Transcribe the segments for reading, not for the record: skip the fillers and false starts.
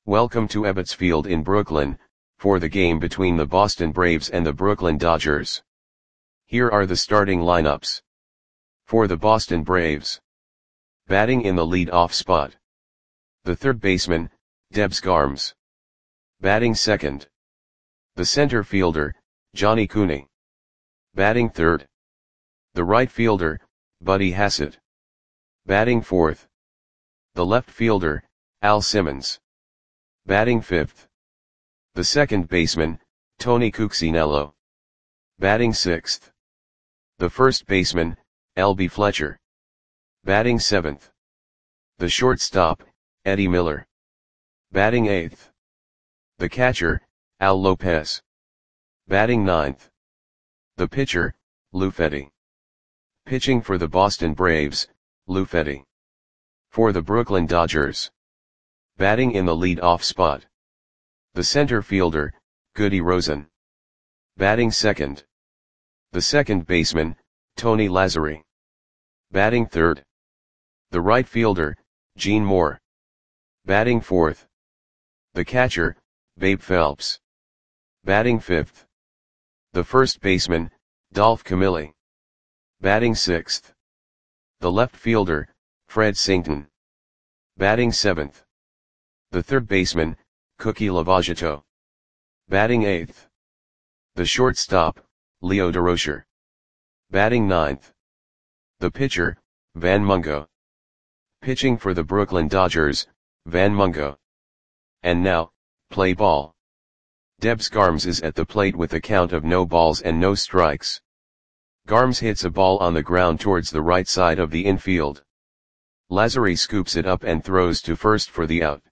Welcome to Ebbets Field in Brooklyn, for the game between the Boston Braves and the Brooklyn Dodgers. Here are the starting lineups. For the Boston Braves. Batting in the lead-off spot. The third baseman, Debs Garms. Batting second. The center fielder, Johnny Cooney. Batting third. The right fielder, Buddy Hassett. Batting fourth. The left fielder, Al Simmons. Batting fifth. The second baseman, Tony Cuccinello. Batting sixth. The first baseman, L.B. Fletcher. Batting seventh. The shortstop, Eddie Miller. Batting eighth. The catcher, Al Lopez. Batting ninth. The pitcher, Lou Fetty. Pitching for the Boston Braves, Lou Fetty. For the Brooklyn Dodgers. Batting in the lead-off spot. The center fielder, Goody Rosen. Batting second. The second baseman, Tony Lazzeri. Batting third. The right fielder, Gene Moore. Batting fourth. The catcher, Babe Phelps. Batting fifth. The first baseman, Dolph Camilli. Batting sixth. The left fielder, Fred Sainton. Batting seventh. The third baseman, Cookie Lavagetto. Batting eighth. The shortstop, Leo Durocher. Batting ninth. The pitcher, Van Mungo. Pitching for the Brooklyn Dodgers, Van Mungo. And now, play ball. Debs Garms is at the plate with a count of no balls and no strikes. Garms hits a ball on the ground towards the right side of the infield. Lazzeri scoops it up and throws to first for the out.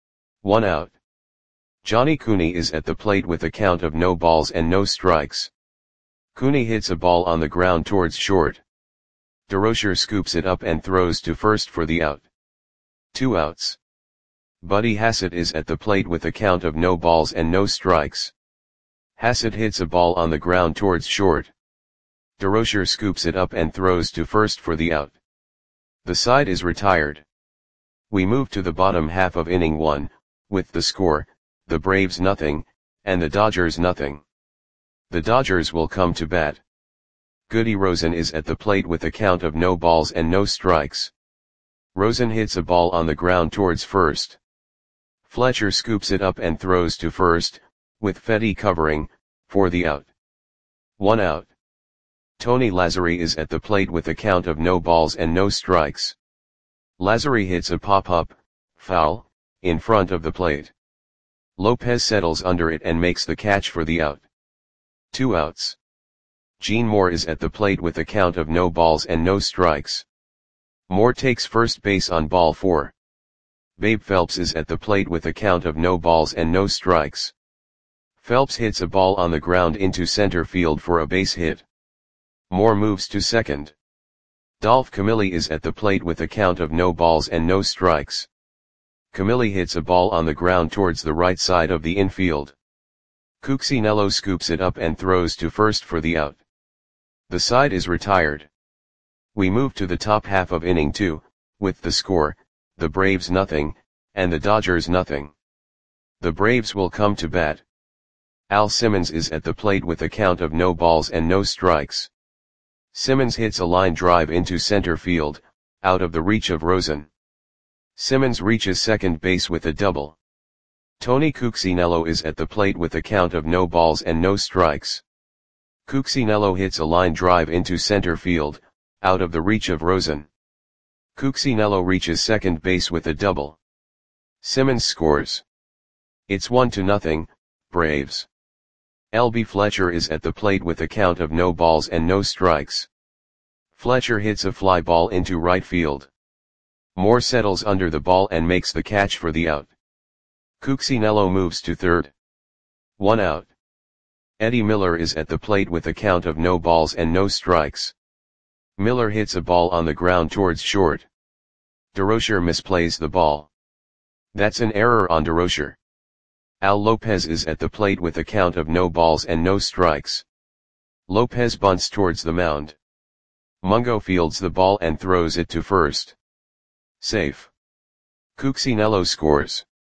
1 out. Johnny Cooney is at the plate with a count of no balls and no strikes. Cooney hits a ball on the ground towards short. Durocher scoops it up and throws to first for the out. 2 outs. Buddy Hassett is at the plate with a count of no balls and no strikes. Hassett hits a ball on the ground towards short. Durocher scoops it up and throws to first for the out. The side is retired. We move to the bottom half of inning 1, with the score, the Braves nothing, and the Dodgers nothing. The Dodgers will come to bat. Goody Rosen is at the plate with a count of no balls and no strikes. Rosen hits a ball on the ground towards first. Fletcher scoops it up and throws to first, with Fetty covering, for the out. 1 out. Tony Lazzeri is at the plate with a count of no balls and no strikes. Lazzeri hits a pop-up, foul, in front of the plate. Lopez settles under it and makes the catch for the out. 2 outs. Gene Moore is at the plate with a count of no balls and no strikes. Moore takes first base on ball 4. Babe Phelps is at the plate with a count of no balls and no strikes. Phelps hits a ball on the ground into center field for a base hit. Moore moves to second. Dolph Camilli is at the plate with a count of no balls and no strikes. Camilli hits a ball on the ground towards the right side of the infield. Cuccinello scoops it up and throws to first for the out. The side is retired. We move to the top half of inning 2, with the score, the Braves nothing, and the Dodgers nothing. The Braves will come to bat. Al Simmons is at the plate with a count of no balls and no strikes. Simmons hits a line drive into center field, out of the reach of Rosen. Simmons reaches second base with a double. Tony Cuccinello is at the plate with a count of no balls and no strikes. Cuccinello hits a line drive into center field, out of the reach of Rosen. Cuccinello reaches second base with a double. Simmons scores. It's 1-0, Braves. L.B. Fletcher is at the plate with a count of no balls and no strikes. Fletcher hits a fly ball into right field. Moore settles under the ball and makes the catch for the out. Cuccinello moves to third. 1 out. Eddie Miller is at the plate with a count of no balls and no strikes. Miller hits a ball on the ground towards short. Durocher misplays the ball. That's an error on Durocher. Al Lopez is at the plate with a count of no balls and no strikes. Lopez bunts towards the mound. Mungo fields the ball and throws it to first. Safe. Cuccinello scores.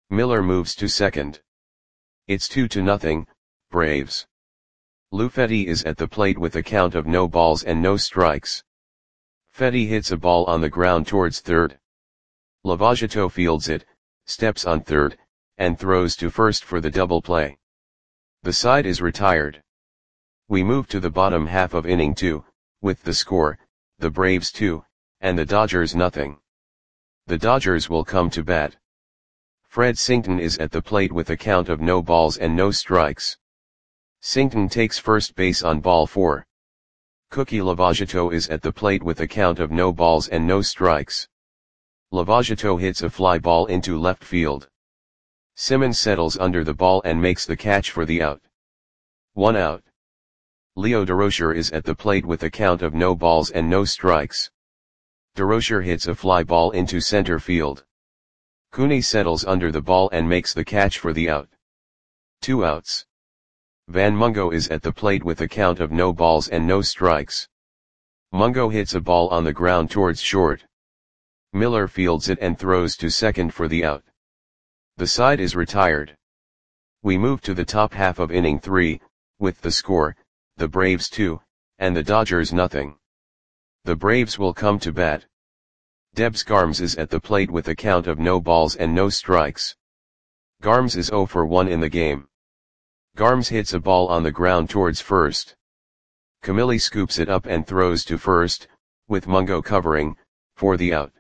Miller moves to second. It's 2-0, Braves. Lou Fetty is at the plate with a count of no balls and no strikes. Fetty hits a ball on the ground towards third. Lavagetto fields it, steps on third, and throws to first for the double play. The side is retired. We move to the bottom half of inning 2, with the score, the Braves 2, and the Dodgers nothing. The Dodgers will come to bat. Fred Sington is at the plate with a count of no balls and no strikes. Sington takes first base on ball 4. Cookie Lavagetto is at the plate with a count of no balls and no strikes. Lavagetto hits a fly ball into left field. Simmons settles under the ball and makes the catch for the out. 1 out. Leo Durocher is at the plate with a count of no balls and no strikes. Durocher hits a fly ball into center field. Cooney settles under the ball and makes the catch for the out. 2 outs. Van Mungo is at the plate with a count of no balls and no strikes. Mungo hits a ball on the ground towards short. Miller fields it and throws to second for the out. The side is retired. We move to the top half of inning 3, with the score, the Braves 2, and the Dodgers nothing. The Braves will come to bat. Debs Garms is at the plate with a count of no balls and no strikes. Garms is 0 for 1 in the game. Garms hits a ball on the ground towards first. Camilli scoops it up and throws to first, with Mungo covering, for the out.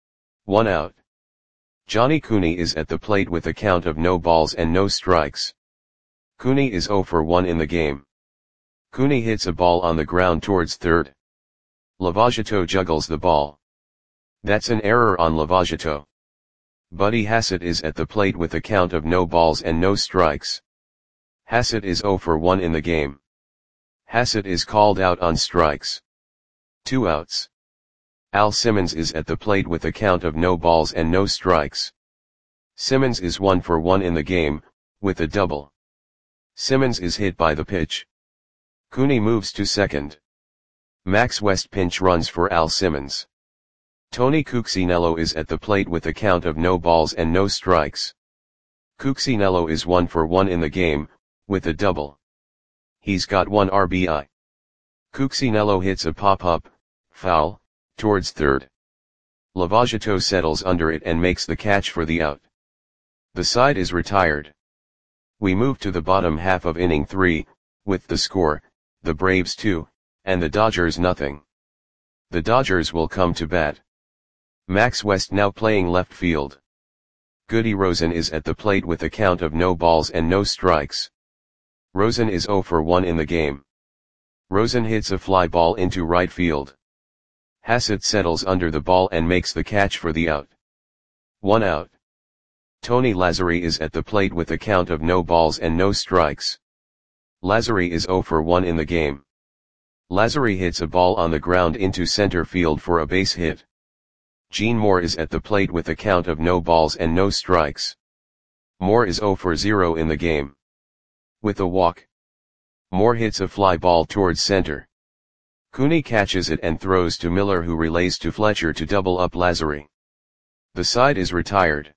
1 out. Johnny Cooney is at the plate with a count of no balls and no strikes. Cooney is 0 for 1 in the game. Cooney hits a ball on the ground towards third. Lavagetto juggles the ball. That's an error on Lavagetto. Buddy Hassett is at the plate with a count of no balls and no strikes. Hassett is 0 for 1 in the game. Hassett is called out on strikes. 2 outs. Al Simmons is at the plate with a count of no balls and no strikes. Simmons is 1 for 1 in the game, with a double. Simmons is hit by the pitch. Cooney moves to second. Max West pinch runs for Al Simmons. Tony Cuccinello is at the plate with a count of no balls and no strikes. Cuccinello is 1 for 1 in the game, with a double. He's got 1 RBI. Cuccinello hits a pop-up, foul, towards third. Lavagetto settles under it and makes the catch for the out. The side is retired. We move to the bottom half of inning 3, with the score, the Braves 2, and the Dodgers nothing. The Dodgers will come to bat. Max West now playing left field. Goody Rosen is at the plate with a count of no balls and no strikes. Rosen is 0 for 1 in the game. Rosen hits a fly ball into right field. Hassett settles under the ball and makes the catch for the out. 1 out. Tony Lazzari is at the plate with a count of no balls and no strikes. Lazzari is 0 for 1 in the game. Lazzari hits a ball on the ground into center field for a base hit. Gene Moore is at the plate with a count of no balls and no strikes. Moore is 0 for 0 in the game. With a walk. Moore hits a fly ball towards center. Cooney catches it and throws to Miller, who relays to Fletcher to double up Lazzari. The side is retired.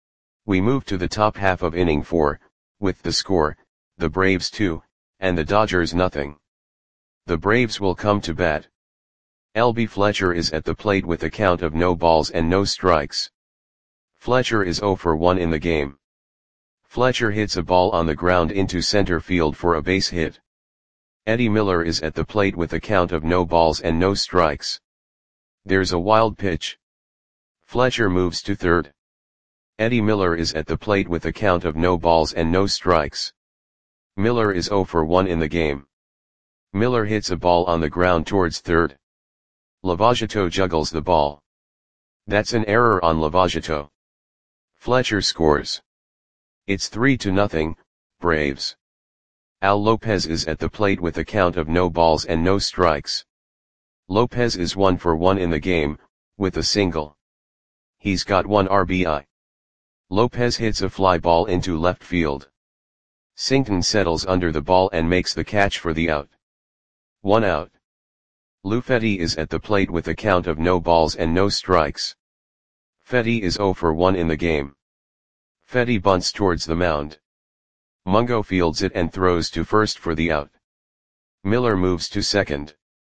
We move to the top half of inning 4, with the score, the Braves 2, and the Dodgers nothing. The Braves will come to bat. L.B. Fletcher is at the plate with a count of no balls and no strikes. Fletcher is 0 for 1 in the game. Fletcher hits a ball on the ground into center field for a base hit. Eddie Miller is at the plate with a count of no balls and no strikes. There's a wild pitch. Fletcher moves to third. Eddie Miller is at the plate with a count of no balls and no strikes. Miller is 0 for 1 in the game. Miller hits a ball on the ground towards third. Lavagetto juggles the ball. That's an error on Lavagetto. Fletcher scores. It's 3-0, Braves. Al Lopez is at the plate with a count of no balls and no strikes. Lopez is 1 for 1 in the game, with a single. He's got 1 RBI. Lopez hits a fly ball into left field. Sington settles under the ball and makes the catch for the out. 1 out. Lou Fetty is at the plate with a count of no balls and no strikes. Fetty is 0 for 1 in the game. Fetty bunts towards the mound. Mungo fields it and throws to first for the out. Miller moves to second.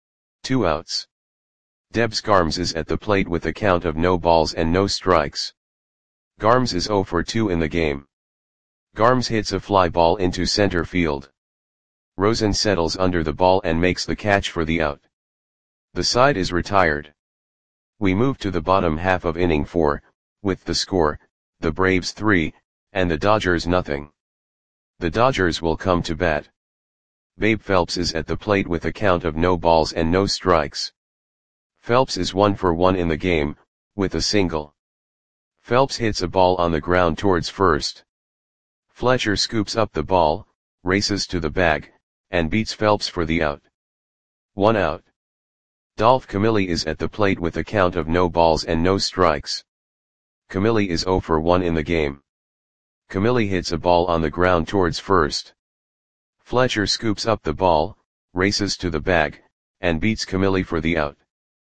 2 outs. Debs Garms is at the plate with a count of no balls and no strikes. Garms is 0 for 2 in the game. Garms hits a fly ball into center field. Rosen settles under the ball and makes the catch for the out. The side is retired. We move to the bottom half of inning 4, with the score, the Braves 3, and the Dodgers nothing. The Dodgers will come to bat. Babe Phelps is at the plate with a count of no balls and no strikes. Phelps is 1 for 1 in the game, with a single. Phelps hits a ball on the ground towards first. Fletcher scoops up the ball, races to the bag, and beats Phelps for the out. 1 out. Dolph Camilli is at the plate with a count of no balls and no strikes. Camilli is 0 for 1 in the game. Camilli hits a ball on the ground towards first. Fletcher scoops up the ball, races to the bag, and beats Camilli for the out.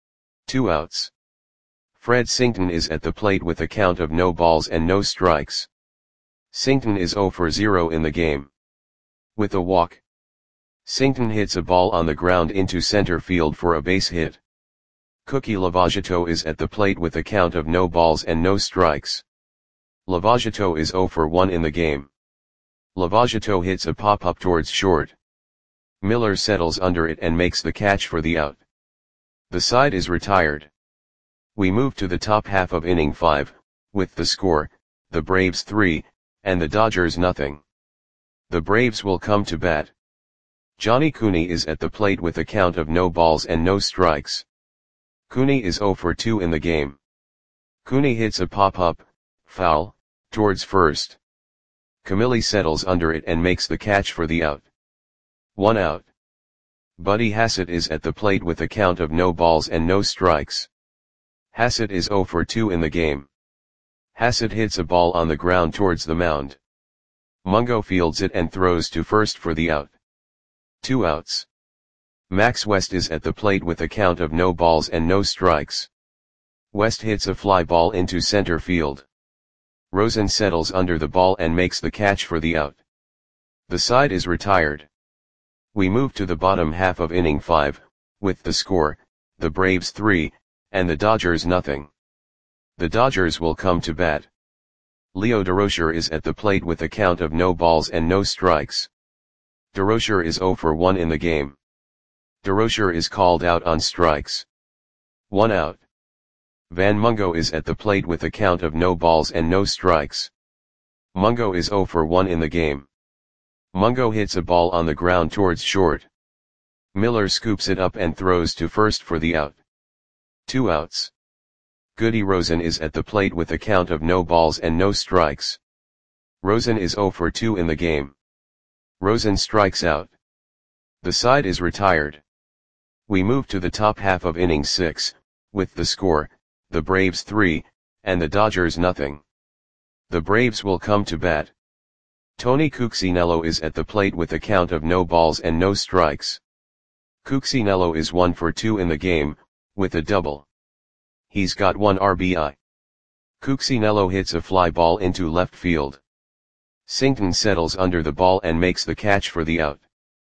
2 outs. Fred Sington is at the plate with a count of no balls and no strikes. Sington is 0 for 0 in the game. With a walk. Sington hits a ball on the ground into center field for a base hit. Cookie Lavagetto is at the plate with a count of no balls and no strikes. Lavagetto is 0 for 1 in the game. Lavagetto hits a pop-up towards short. Miller settles under it and makes the catch for the out. The side is retired. We move to the top half of inning 5, with the score, the Braves 3, and the Dodgers nothing. The Braves will come to bat. Johnny Cooney is at the plate with a count of no balls and no strikes. Cooney is 0 for 2 in the game. Cooney hits a pop-up, foul, towards first. Camilli settles under it and makes the catch for the out. 1 out. Buddy Hassett is at the plate with a count of no balls and no strikes. Hassett is 0 for 2 in the game. Hassett hits a ball on the ground towards the mound. Mungo fields it and throws to first for the out. 2 outs. Max West is at the plate with a count of no balls and no strikes. West hits a fly ball into center field. Rosen settles under the ball and makes the catch for the out. The side is retired. We move to the bottom half of inning 5, with the score, the Braves 3, and the Dodgers nothing. The Dodgers will come to bat. Leo Durocher is at the plate with a count of no balls and no strikes. Durocher is 0 for 1 in the game. Durocher is called out on strikes. 1 out. Van Mungo is at the plate with a count of no balls and no strikes. Mungo is 0 for 1 in the game. Mungo hits a ball on the ground towards short. Miller scoops it up and throws to first for the out. 2 outs. Goody Rosen is at the plate with a count of no balls and no strikes. Rosen is 0 for 2 in the game. Rosen strikes out. The side is retired. We move to the top half of inning 6, with the score, the Braves 3, and the Dodgers nothing. The Braves will come to bat. Tony Cuccinello is at the plate with a count of no balls and no strikes. Cuccinello is 1 for 2 in the game, with a double. He's got 1 RBI. Cuccinello hits a fly ball into left field. Sington settles under the ball and makes the catch for the out.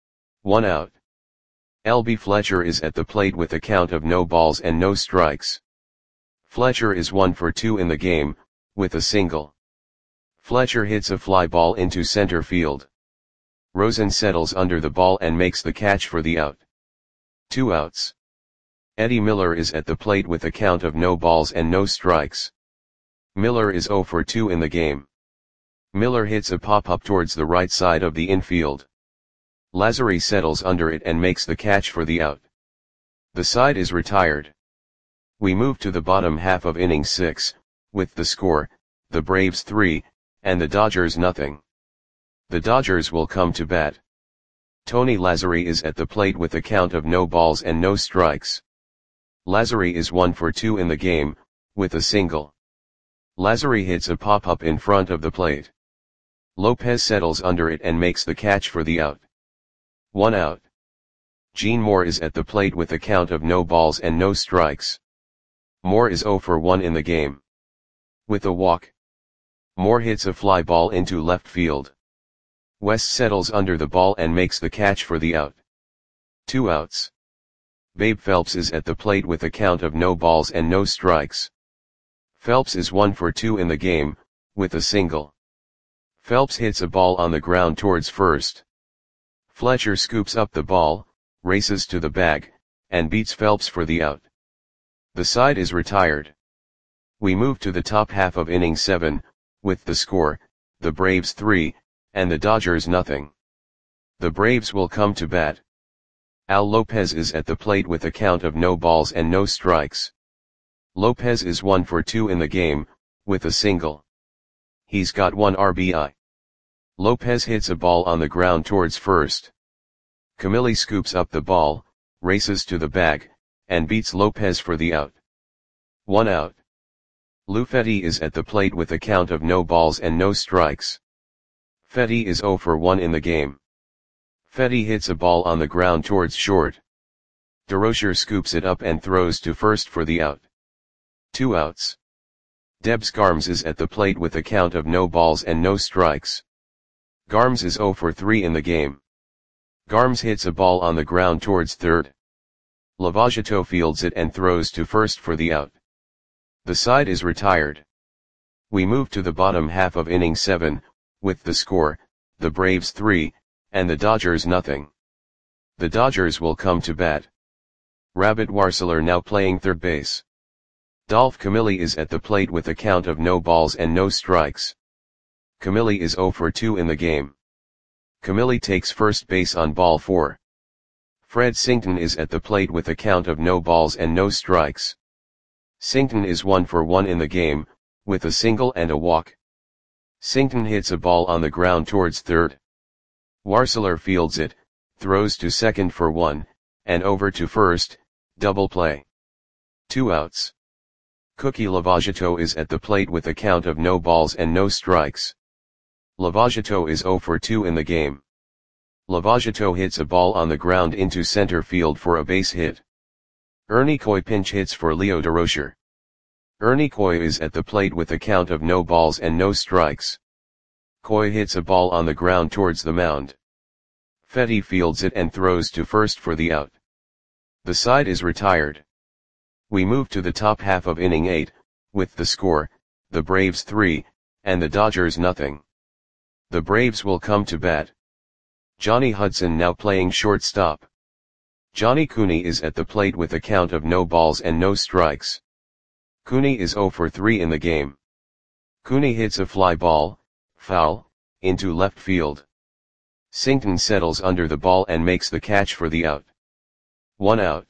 1 out. L.B. Fletcher is at the plate with a count of no balls and no strikes. Fletcher is 1 for 2 in the game, with a single. Fletcher hits a fly ball into center field. Rosen settles under the ball and makes the catch for the out. 2 outs. Eddie Miller is at the plate with a count of no balls and no strikes. Miller is 0 for 2 in the game. Miller hits a pop-up towards the right side of the infield. Lazary settles under it and makes the catch for the out. The side is retired. We move to the bottom half of inning 6, with the score, the Braves 3, and the Dodgers nothing. The Dodgers will come to bat. Tony Lazary is at the plate with a count of no balls and no strikes. Lazary is 1 for 2 in the game, with a single. Lazary hits a pop-up in front of the plate. Lopez settles under it and makes the catch for the out. 1 out. Gene Moore is at the plate with a count of no balls and no strikes. Moore is 0 for 1 in the game. With a walk. Moore hits a fly ball into left field. West settles under the ball and makes the catch for the out. 2 outs. Babe Phelps is at the plate with a count of no balls and no strikes. Phelps is 1 for 2 in the game, with a single. Phelps hits a ball on the ground towards first. Fletcher scoops up the ball, races to the bag, and beats Phelps for the out. The side is retired. We move to the top half of inning 7, with the score, the Braves 3, and the Dodgers nothing. The Braves will come to bat. Al Lopez is at the plate with a count of no balls and no strikes. Lopez is 1 for 2 in the game, with a single. He's got 1 RBI. Lopez hits a ball on the ground towards first. Camilli scoops up the ball, races to the bag, and beats Lopez for the out. 1 out. Lou Fetty is at the plate with a count of no balls and no strikes. Fetty is 0 for 1 in the game. Fetty hits a ball on the ground towards short. DeRocher scoops it up and throws to first for the out. 2 outs. Debs Garms is at the plate with a count of no balls and no strikes. Garms is 0 for 3 in the game. Garms hits a ball on the ground towards third. Lavagetto fields it and throws to first for the out. The side is retired. We move to the bottom half of inning 7, with the score, the Braves 3, and the Dodgers nothing. The Dodgers will come to bat. Rabbit Warseler now playing third base. Dolph Camilli is at the plate with a count of no balls and no strikes. Camilli is 0 for 2 in the game. Camilli takes first base on ball 4. Fred Sington is at the plate with a count of no balls and no strikes. Sington is 1 for 1 in the game, with a single and a walk. Sington hits a ball on the ground towards third. Warseler fields it, throws to second for 1, and over to first, double play. 2 outs. Cookie Lavagetto is at the plate with a count of no balls and no strikes. Lavagetto is 0 for 2 in the game. Lavagetto hits a ball on the ground into center field for a base hit. Ernie Coy pinch hits for Leo DeRocher. Ernie Coy is at the plate with a count of no balls and no strikes. Coy hits a ball on the ground towards the mound. Fetty fields it and throws to first for the out. The side is retired. We move to the top half of inning 8, with the score, the Braves 3, and the Dodgers nothing. The Braves will come to bat. Johnny Hudson now playing shortstop. Johnny Cooney is at the plate with a count of no balls and no strikes. Cooney is 0 for 3 in the game. Cooney hits a fly ball, foul, into left field. Sington settles under the ball and makes the catch for the out. 1 out.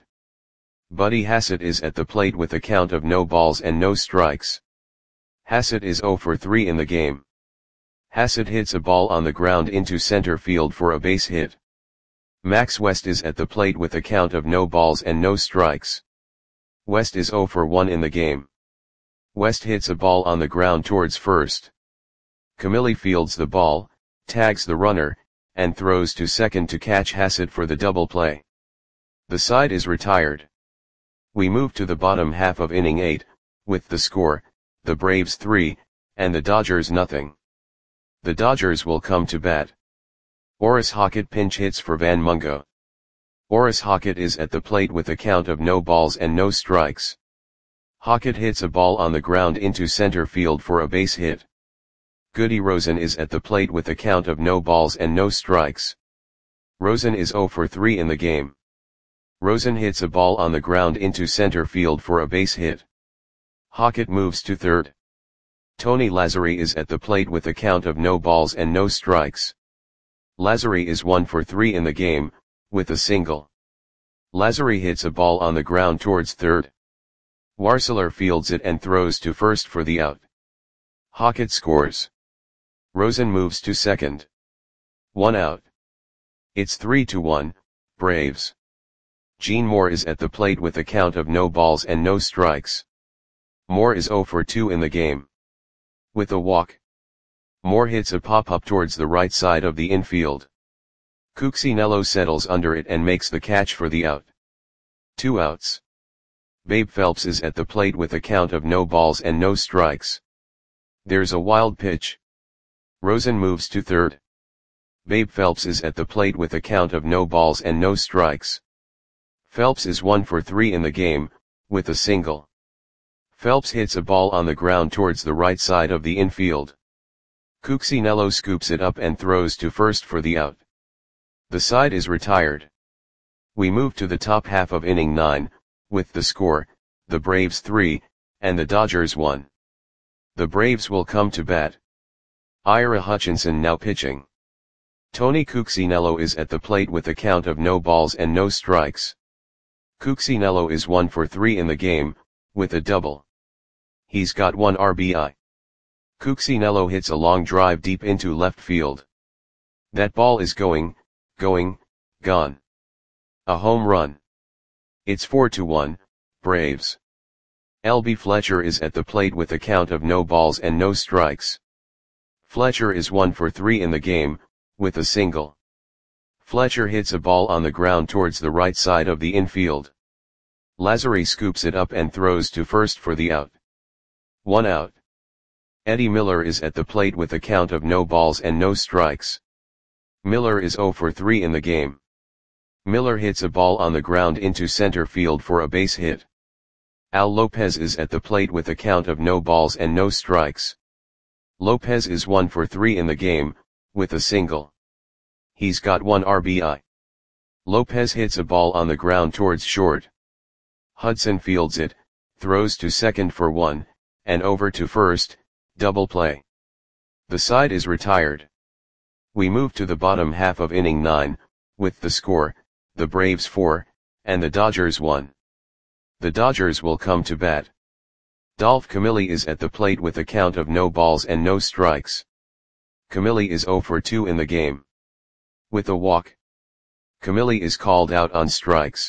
Buddy Hassett is at the plate with a count of no balls and no strikes. Hassett is 0 for 3 in the game. Hassett hits a ball on the ground into center field for a base hit. Max West is at the plate with a count of no balls and no strikes. West is 0 for 1 in the game. West hits a ball on the ground towards first. Camilli fields the ball, tags the runner, and throws to second to catch Hassett for the double play. The side is retired. We move to the bottom half of inning 8, with the score, the Braves 3, and the Dodgers nothing. The Dodgers will come to bat. Orris Hockett pinch hits for Van Mungo. Orris Hockett is at the plate with a count of no balls and no strikes. Hockett hits a ball on the ground into center field for a base hit. Goody Rosen is at the plate with a count of no balls and no strikes. Rosen is 0 for 3 in the game. Rosen hits a ball on the ground into center field for a base hit. Hockett moves to third. Tony Lazzari is at the plate with a count of no balls and no strikes. Lazzari is 1 for 3 in the game, with a single. Lazzari hits a ball on the ground towards third. Warseler fields it and throws to first for the out. Hockett scores. Rosen moves to second. 1 out. It's 3-1, Braves. Gene Moore is at the plate with a count of no balls and no strikes. Moore is 0 for 2 in the game. With a walk. Moore hits a pop-up towards the right side of the infield. Cuccinello settles under it and makes the catch for the out. 2 outs. Babe Phelps is at the plate with a count of no balls and no strikes. There's a wild pitch. Rosen moves to third. Babe Phelps is at the plate with a count of no balls and no strikes. Phelps is 1 for 3 in the game, with a single. Phelps hits a ball on the ground towards the right side of the infield. Cuccinello scoops it up and throws to first for the out. The side is retired. We move to the top half of inning 9, with the score, the Braves 3, and the Dodgers 1. The Braves will come to bat. Ira Hutchinson now pitching. Tony Cuccinello is at the plate with a count of no balls and no strikes. Cuccinello is 1 for 3 in the game, with a double. He's got 1 RBI. Cuccinello hits a long drive deep into left field. That ball is gone. A home run. It's 4-1, Braves. L.B. Fletcher is at the plate with a count of no balls and no strikes. Fletcher is 1 for 3 in the game, with a single. Fletcher hits a ball on the ground towards the right side of the infield. Lazzari scoops it up and throws to first for the out. 1 out. Eddie Miller is at the plate with a count of no balls and no strikes. Miller is 0 for 3 in the game. Miller hits a ball on the ground into center field for a base hit. Al Lopez is at the plate with a count of no balls and no strikes. Lopez is 1 for 3 in the game, with a single. He's got 1 RBI. Lopez hits a ball on the ground towards short. Hudson fields it, throws to second for 1, and over to first, double play. The side is retired. We move to the bottom half of inning 9, with the score, the Braves 4, and the Dodgers 1. The Dodgers will come to bat. Dolph Camilli is at the plate with a count of no balls and no strikes. Camilli is 0 for 2 in the game. With a walk. Camilli is called out on strikes.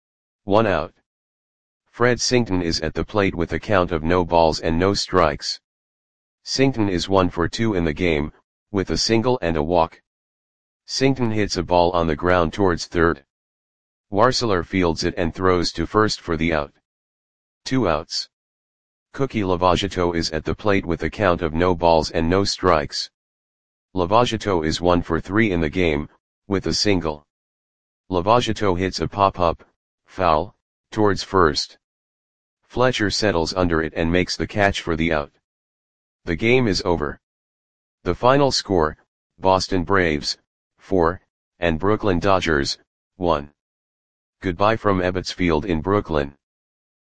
1 out. Fred Sington is at the plate with a count of no balls and no strikes. Sington is 1 for 2 in the game, with a single and a walk. Sington hits a ball on the ground towards third. Warseler fields it and throws to first for the out. 2 outs. Cookie Lavagetto is at the plate with a count of no balls and no strikes. Lavagetto is 1 for 3 in the game, with a single. Lavagetto hits a pop-up, foul, towards first. Fletcher settles under it and makes the catch for the out. The game is over. The final score, Boston Braves, 4, and Brooklyn Dodgers, 1. Goodbye from Ebbets Field in Brooklyn.